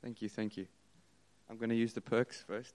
Thank you, thank you. I'm going to use the perks first.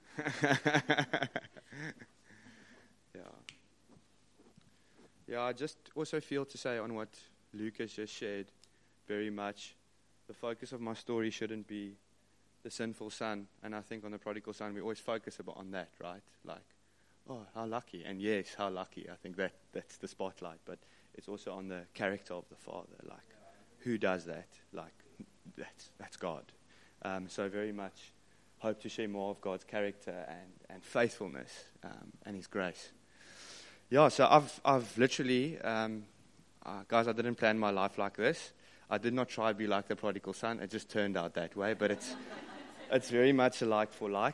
Yeah, I just also feel to say on what Lucas just shared very much, the focus of my story shouldn't be the sinful son. And I think on the prodigal son, we always focus a bit on that, right? Like, oh, how lucky. And yes, how lucky. I think that's the spotlight. But it's also on the character of the Father. Like, who does that? Like, that's God. So very much hope to share more of God's character and faithfulness and His grace. Yeah, so I've literally, guys, I didn't plan my life like this. I did not try to be like the prodigal son. It just turned out that way. But it's very much a like for like.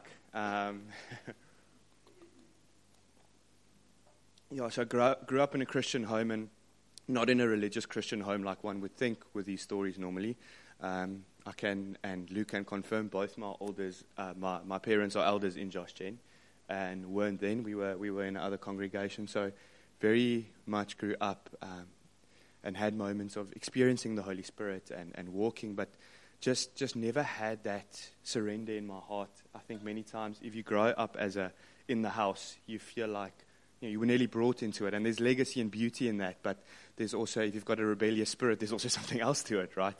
Yeah, so I grew up in a Christian home and not in a religious Christian home like one would think with these stories normally. I can, and Luke can confirm, both my elders, my parents are elders in Josh Gen, and weren't then. We were in other congregations, so very much grew up and had moments of experiencing the Holy Spirit and walking, but just never had that surrender in my heart. I think many times if you grow up in the house, you feel like you were nearly brought into it, and there's legacy and beauty in that, but there's also, if you've got a rebellious spirit, there's also something else to it, right?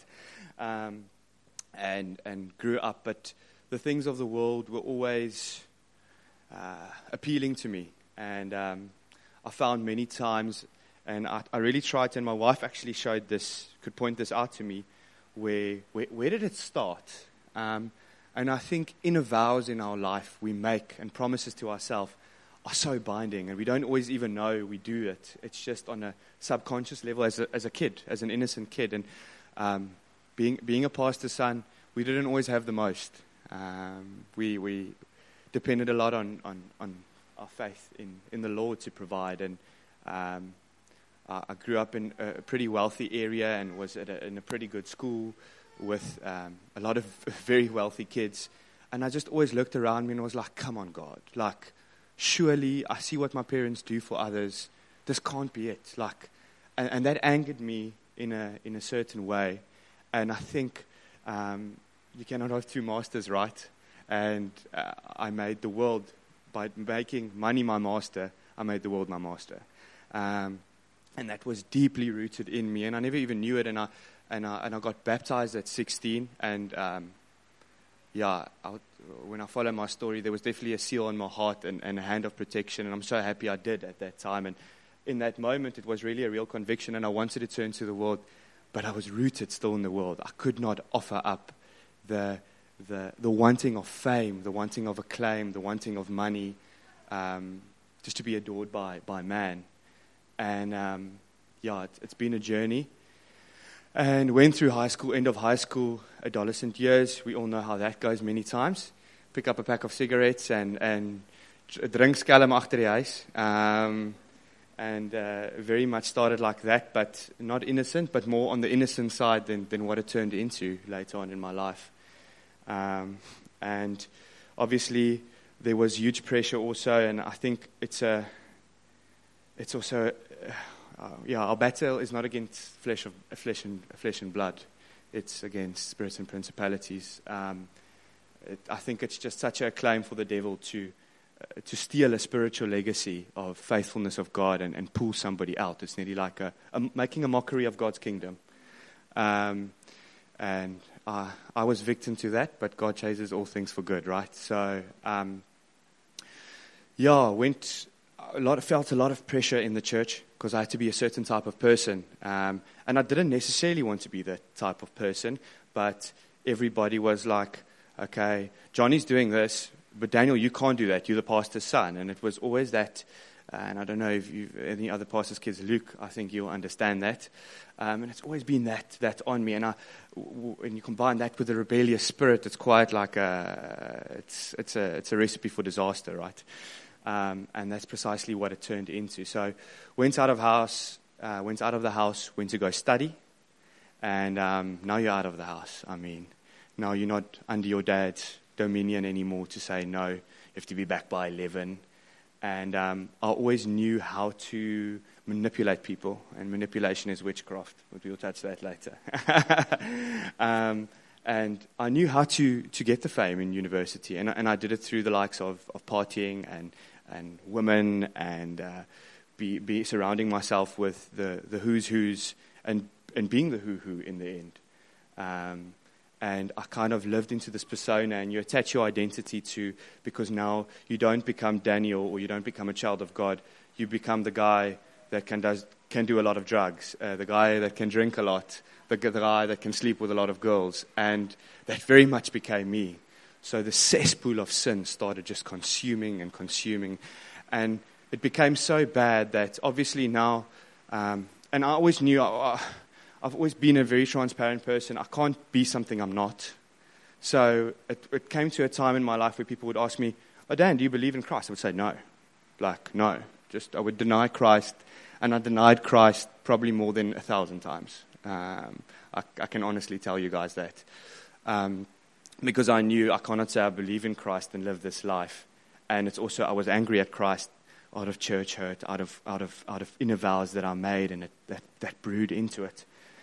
And grew up, but the things of the world were always appealing to me, and I found many times, and I really tried to, and my wife actually could point this out to me, where did it start? And I think inner vows in our life we make and promises to ourselves are so binding, and we don't always even know we do it. It's just on a subconscious level as a kid, as an innocent kid, and being a pastor's son, we didn't always have the most. We depended a lot on our faith in the Lord to provide, and I grew up in a pretty wealthy area and was in a pretty good school with a lot of very wealthy kids, and I just always looked around me and was like, come on, God, like, surely I see what my parents do for others. This can't be it. Like, and that angered me in a certain way. And I think you cannot have two masters, right? And I made the world, by making money my master, I made the world my master. And that was deeply rooted in me. And I never even knew it. And I got baptized at 16. And when I follow my story, there was definitely a seal on my heart and a hand of protection. And I'm so happy I did at that time. And in that moment, it was really a real conviction. And I wanted to turn to the world, but I was rooted still in the world. I could not offer up the wanting of fame, the wanting of acclaim, the wanting of money, just to be adored by man. And it's been a journey. And went through high school, end of high school, adolescent years. We all know how that goes many times. Pick up a pack of cigarettes and drink skelm agter die huis. And very much started like that, but not innocent, but more on the innocent side than what it turned into later on in my life. And obviously there was huge pressure also, and I think it's also our battle is not against flesh and blood. It's against spirits and principalities. I think it's just such a claim for the devil to steal a spiritual legacy of faithfulness of God and pull somebody out. It's nearly like making a mockery of God's kingdom. And I was victim to that, but God chases all things for good, right? So, felt a lot of pressure in the church because I had to be a certain type of person. And I didn't necessarily want to be that type of person, but everybody was like, okay, Johnny's doing this, but Daniel, you can't do that. You're the pastor's son. And it was always that, and I don't know if you've any other pastor's kids, Luke, I think you'll understand that. And it's always been that on me. And when you combine that with the rebellious spirit, it's quite like it's a recipe for disaster, right? And that's precisely what it turned into. So went out of the house, went to go study. And now you're out of the house. I mean, now you're not under your dad's dominion anymore to say no, you have to be back by 11. And I always knew how to manipulate people, and manipulation is witchcraft, but we'll touch that later. And I knew how to get the fame in university, and I did it through the likes of partying and women and be surrounding myself with the who's and being the who in the end. And I kind of lived into this persona, and you attach your identity to, because now you don't become Daniel or you don't become a child of God. You become the guy that can do a lot of drugs, the guy that can drink a lot, the guy that can sleep with a lot of girls. And that very much became me. So the cesspool of sin started just consuming. And it became so bad that obviously now, and I always knew, I've always been a very transparent person. I can't be something I'm not. So it came to a time in my life where people would ask me, "Oh, Dan, do you believe in Christ?" I would say no. No. I would deny Christ, and I denied Christ probably more than 1,000 times. I can honestly tell you guys that. Because I knew I cannot say I believe in Christ and live this life. And it's also, I was angry at Christ out of church hurt, out of inner vows that I made, and that brewed into it.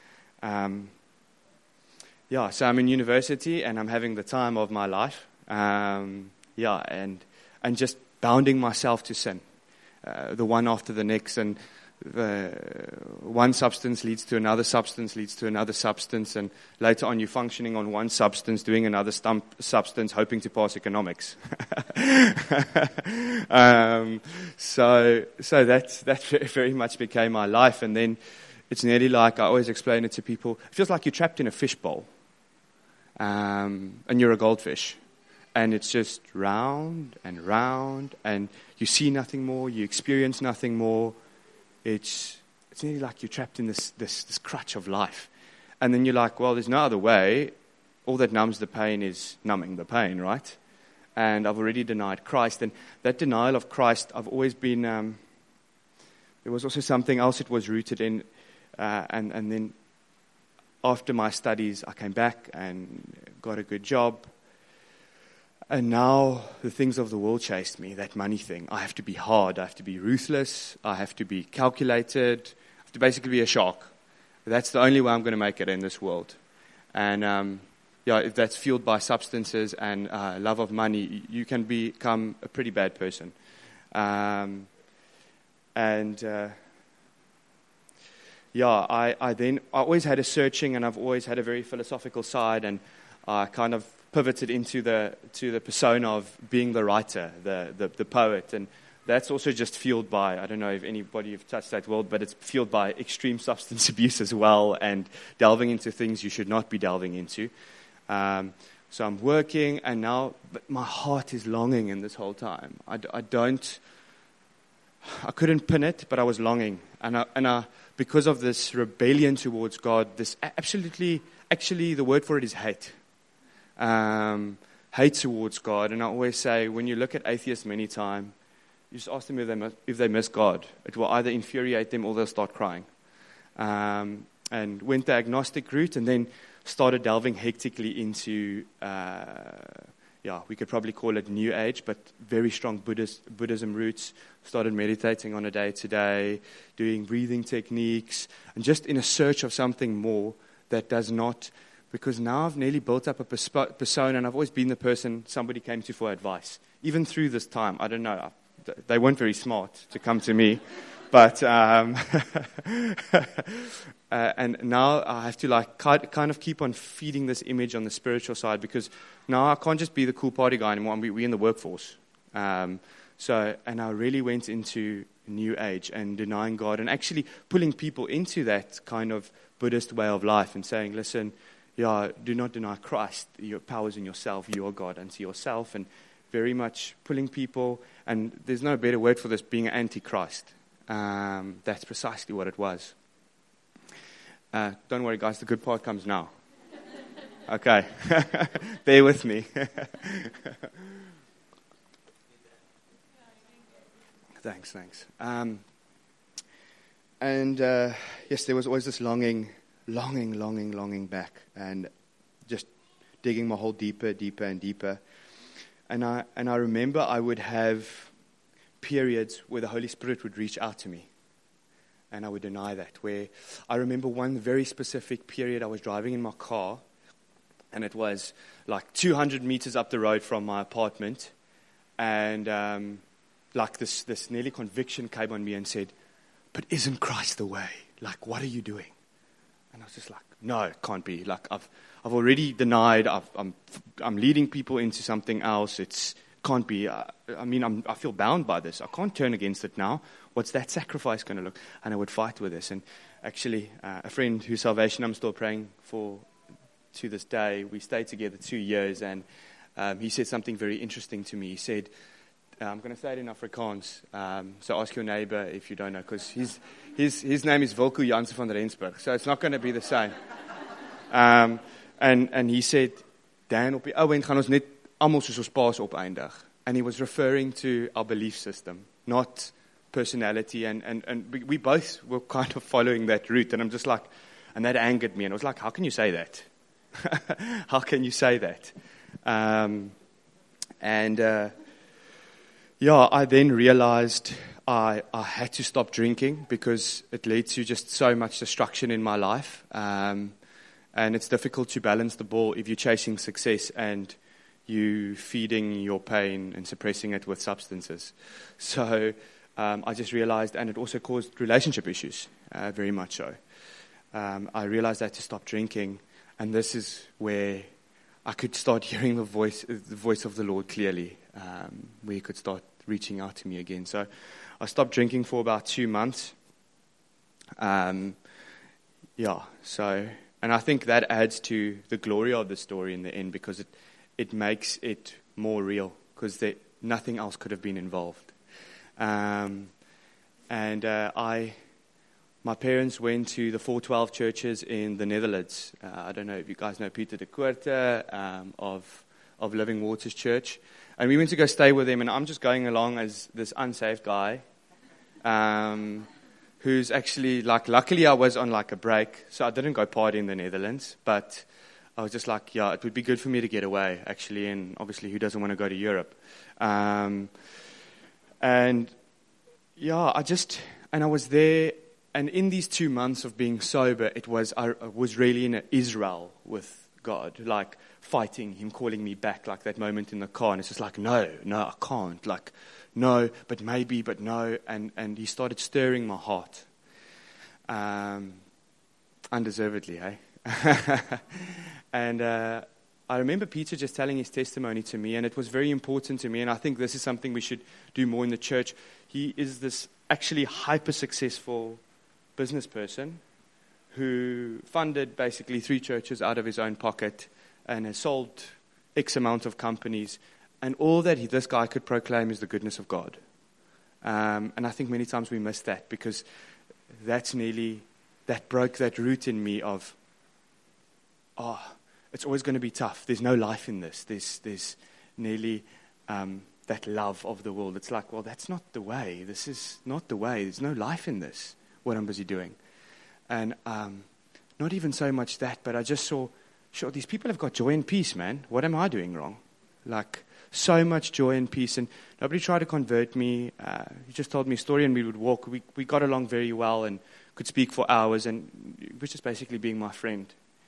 So I'm in university and I'm having the time of my life. And just bounding myself to sin, the one after the next, and one substance leads to another substance, and later on you're functioning on one substance, doing another substance, hoping to pass economics. So that very much became my life, and then it's nearly like, I always explain it to people, it feels like you're trapped in a fishbowl, and you're a goldfish. And it's just round and round, and you see nothing more, you experience nothing more. It's nearly like you're trapped in this crutch of life. And then you're like, well, there's no other way. All that numbs the pain is numbing the pain, right? And I've already denied Christ. And that denial of Christ, I've always been, there was also something else it was rooted in. And then after my studies, I came back and got a good job. And now the things of the world chased me, that money thing. I have to be hard, I have to be ruthless, I have to be calculated, I have to basically be a shark. That's the only way I'm going to make it in this world. And if that's fueled by substances and love of money, you can become a pretty bad person. I always had a searching, and I've always had a very philosophical side, and I kind of pivoted into the persona of being the writer, the poet, and that's also just fueled by, I don't know if anybody have touched that world, but it's fueled by extreme substance abuse as well, and delving into things you should not be delving into. So I'm working, and now, but my heart is longing in this whole time. I couldn't pin it, but I was longing, and because of this rebellion towards God, this actually the word for it is hate. Hate towards God. And I always say, when you look at atheists many times, you just ask them if they miss God. It will either infuriate them or they'll start crying. And went the agnostic route, and then started delving hectically into, we could probably call it New Age, but very strong Buddhism roots. Started meditating on a day-to-day, doing breathing techniques, and just in a search of something more that does not. Because now I've nearly built up a persona, and I've always been the person somebody came to for advice. Even through this time, I don't know, they weren't very smart to come to me. But, and now I have to kind of keep on feeding this image on the spiritual side, because now I can't just be the cool party guy anymore. We're in the workforce. And I really went into New Age and denying God, and actually pulling people into that kind of Buddhist way of life, and saying, listen, do not deny Christ. Your power's in yourself. You are God unto yourself. And very much pulling people, and there's no better word for this, being anti-Christ. That's precisely what it was. Don't worry, guys. The good part comes now. Okay. Bear with me. Thanks. Yes, there was always this longing back, and just digging my hole deeper and deeper. And I remember I would have periods where the Holy Spirit would reach out to me, and I would deny that. Where I remember one very specific period, I was driving in my car, And it was like 200 meters up the road from my apartment. And like this nearly conviction came on me and said, but isn't Christ the way? Like, what are you doing? And I was just like, no, it can't be. Like, I've already denied. I'm leading people into something else. It can't be. I feel bound by this. I can't turn against it now. What's that sacrifice going to look? And I would fight with this. And actually, a friend whose salvation I'm still praying for to this day, we stayed together 2 years, and he said something very interesting to me. He said, I'm going to say it in Afrikaans, so ask your neighbor if you don't know, because his name is Wilco Jansen van Rensburg, so it's not going to be the same. And he said, Dan, op die ou end gaan ons net almal soos ons paas opeindig. And he was referring to our belief system, not personality, and we both were kind of following that route, and I'm just like, and that angered me, and I was like, how can you say that? How can you say that? I then realized I had to stop drinking because it led to just so much destruction in my life. And it's difficult to balance the ball if you're chasing success and you feeding your pain and suppressing it with substances. So I just realized, and it also caused relationship issues, very much so. I realized I had to stop drinking, and this is where I could start hearing the voice of the Lord clearly, where He could start reaching out to me again. So I stopped drinking for about 2 months. And I think that adds to the glory of the story in the end, because it makes it more real, because nothing else could have been involved. My parents went to the 412 churches in the Netherlands. I don't know if you guys know Peter de Koorte of Living Waters Church. And we went to go stay with him, and I'm just going along as this unsaved guy who's actually, like, luckily I was on, like, a break, so I didn't go party in the Netherlands, but I was just like, yeah, it would be good for me to get away, actually, and obviously who doesn't want to go to Europe? I was there. And in these 2 months of being sober, I was really in Israel with God, like fighting Him, calling me back, like that moment in the car. And it's just like, no, I can't. Like, no, but maybe, but no. And He started stirring my heart. Undeservedly, eh? And I remember Peter just telling his testimony to me, and it was very important to me. And I think this is something we should do more in the church. He is this actually hyper-successful business person who funded basically 3 churches out of his own pocket and has sold X amount of companies. And all that this guy could proclaim is the goodness of God. And I think many times we miss that, because that broke that root in me of, it's always going to be tough. There's no life in this. There's nearly that love of the world. It's like, well, that's not the way. This is not the way. There's no life in this, what I'm busy doing. And not even so much that, but I just saw, sure, these people have got joy and peace, man. What am I doing wrong? Like, so much joy and peace. And nobody tried to convert me. He just told me a story, and we would walk. We got along very well and could speak for hours, and he was just basically being my friend.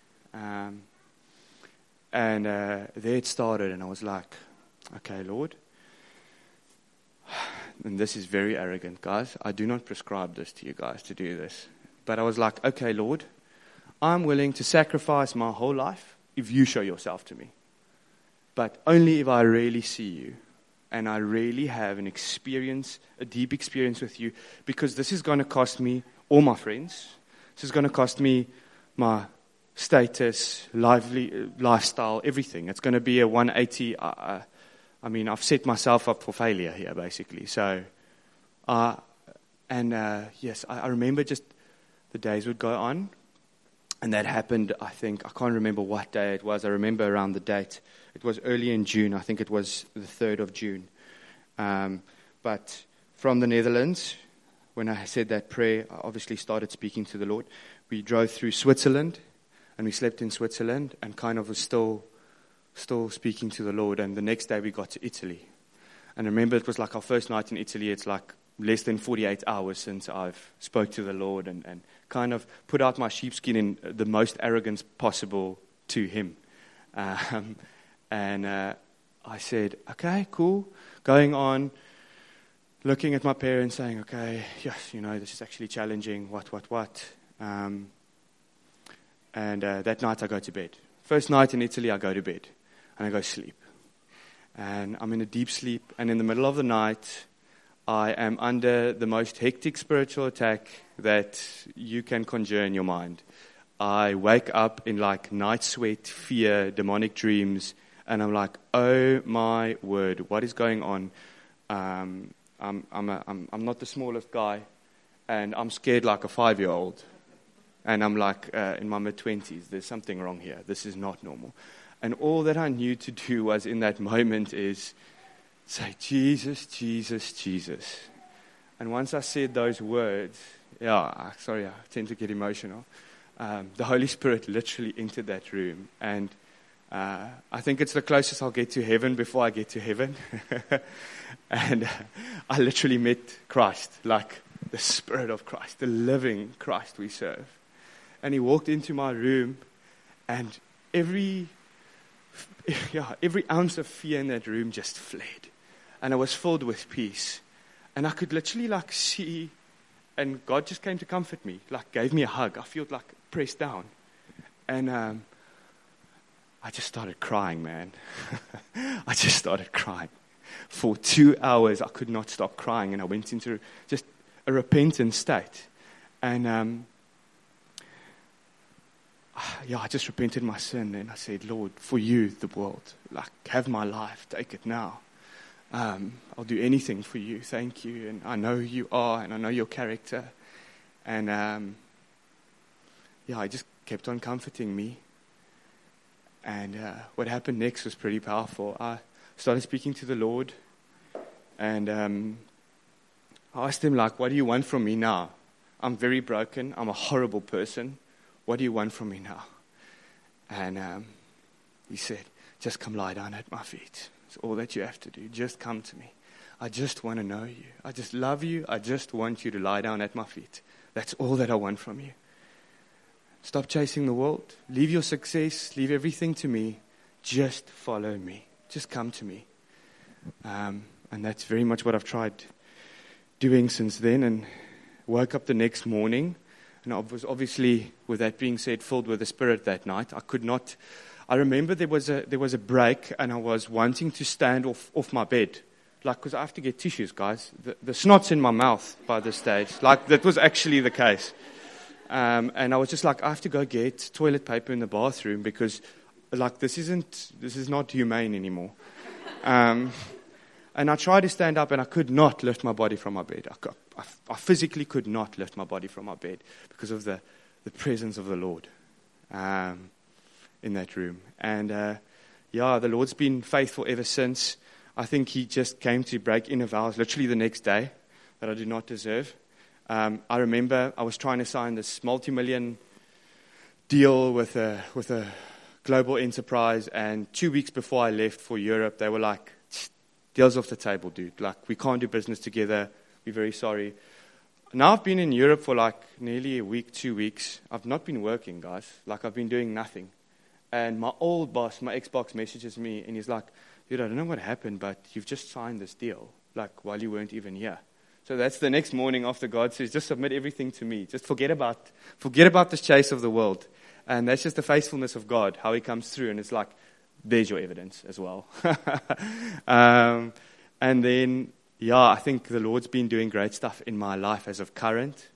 There it started, and I was like, okay, Lord. And this is very arrogant, guys. I do not prescribe this to you guys to do this. But I was like, okay, Lord, I'm willing to sacrifice my whole life if you show yourself to me. But only if I really see you and I really have an experience, a deep experience with you, because this is going to cost me all my friends. This is going to cost me my status, lifestyle, everything. It's going to be a 180. I've set myself up for failure here, basically. So, I remember just the days would go on, and that happened, I can't remember what day it was. I remember around the date. It was early in June. I think it was the 3rd of June. But from the Netherlands, when I said that prayer, I obviously started speaking to the Lord. We drove through Switzerland, and we slept in Switzerland, and kind of was still speaking to the Lord. And the next day we got to Italy. And I remember it was like our first night in Italy. It's like less than 48 hours since I've spoke to the Lord and kind of put out my sheepskin in the most arrogance possible to Him. And I said, okay, cool. Going on, looking at my parents, saying, okay, yes, this is actually challenging, what. And that night I go to bed. First night in Italy, I go to bed. And I go sleep. And I'm in a deep sleep. And in the middle of the night, I am under the most hectic spiritual attack that you can conjure in your mind. I wake up in like night sweat, fear, demonic dreams. And I'm like, oh my word, what is going on? I'm not the smallest guy. And I'm scared like a 5-year-old. And I'm like, in my mid-20s, there's something wrong here. This is not normal. And all that I knew to do was in that moment is say, Jesus, Jesus, Jesus. And once I said those words, I tend to get emotional. The Holy Spirit literally entered that room. And I think it's the closest I'll get to heaven before I get to heaven. And I literally met Christ, like the Spirit of Christ, the living Christ we serve. And he walked into my room, and every ounce of fear in that room just fled. And I was filled with peace. And I could literally see, and God just came to comfort me, gave me a hug. I felt pressed down. And I just started crying, man. I just started crying. For 2 hours, I could not stop crying, and I went into just a repentant state. And I just repented my sin, and I said, Lord, for you, the world, have my life, take it now. I'll do anything for you, thank you, and I know who you are, and I know your character. And he just kept on comforting me. And what happened next was pretty powerful. I started speaking to the Lord, and I asked him, what do you want from me now? I'm very broken, I'm a horrible person. What do you want from me now? And he said, just come lie down at my feet. It's all that you have to do. Just come to me. I just want to know you. I just love you. I just want you to lie down at my feet. That's all that I want from you. Stop chasing the world. Leave your success. Leave everything to me. Just follow me. Just come to me. And that's very much what I've tried doing since then. And woke up the next morning. And I was obviously, with that being said, filled with the Spirit that night. I remember there was a break, and I was wanting to stand off my bed. Because I have to get tissues, guys. The snot's in my mouth by this stage. That was actually the case. And I was just I have to go get toilet paper in the bathroom because, this is not humane anymore. And I tried to stand up, and I could not lift my body from my bed. I physically could not lift my body from my bed because of the presence of the Lord in that room. And the Lord's been faithful ever since. I think he just came to break inner vows literally the next day that I do not deserve. I remember I was trying to sign this multi-million deal with a global enterprise, and 2 weeks before I left for Europe, they were like, deal's off the table, dude. We can't do business together. We're very sorry. Now I've been in Europe for nearly a week, 2 weeks. I've not been working, guys. I've been doing nothing. And my old boss, my ex-boss, messages me, and he's like, dude, I don't know what happened, but you've just signed this deal, while you weren't even here. So that's the next morning after God says, just submit everything to me. Just forget about this chase of the world. And that's just the faithfulness of God, how he comes through. And it's there's your evidence as well. And then, I think the Lord's been doing great stuff in my life as of current.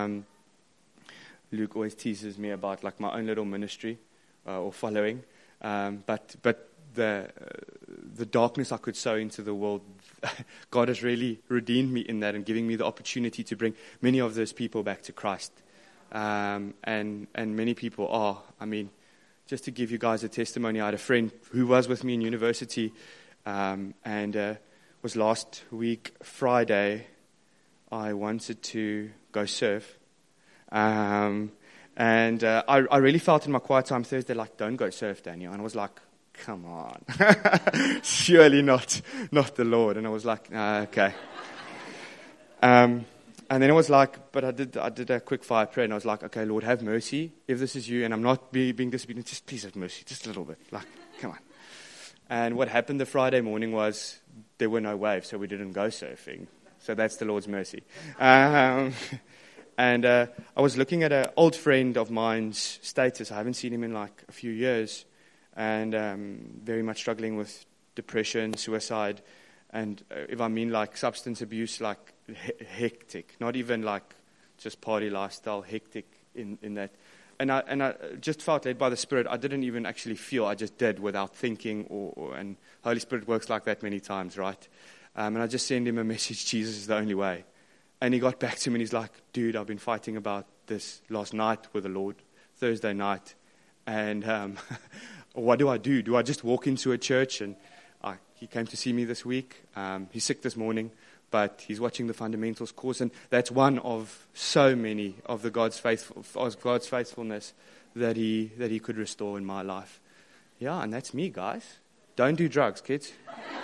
Luke always teases me about my own little ministry or following. But the darkness I could sow into the world, God has really redeemed me in that and giving me the opportunity to bring many of those people back to Christ. And many people are. Just to give you guys a testimony, I had a friend who was with me in university, and was last week, Friday, I wanted to go surf. And I really felt in my quiet time Thursday, don't go surf, Daniel. And I was like, come on. Surely not the Lord. And I was like, okay. And then it was like, but I did a quick fire prayer, and I was like, okay, Lord, have mercy. If this is you, and I'm not being disobedient, just please have mercy, just a little bit. Like, come on. And what happened the Friday morning was there were no waves, so we didn't go surfing. So that's the Lord's mercy. And I was looking at an old friend of mine's status. I haven't seen him in like a few years, and very much struggling with depression, suicide, and if I mean like substance abuse, like hectic, not even like just party lifestyle, hectic in that. And I just felt led by the Spirit. I didn't even actually feel. I just did without thinking. And Holy Spirit works like that many times, right? And I just sent him a message, Jesus is the only way. And he got back to me and he's like, dude, I've been fighting about this last night with the Lord, Thursday night. And what do? Do I just walk into a church? And he came to see me this week. He's sick this morning, but he's watching the fundamentals course, and that's one of so many of the God's faithfulness that he could restore in my life. Yeah, and that's me, guys. Don't do drugs, kids.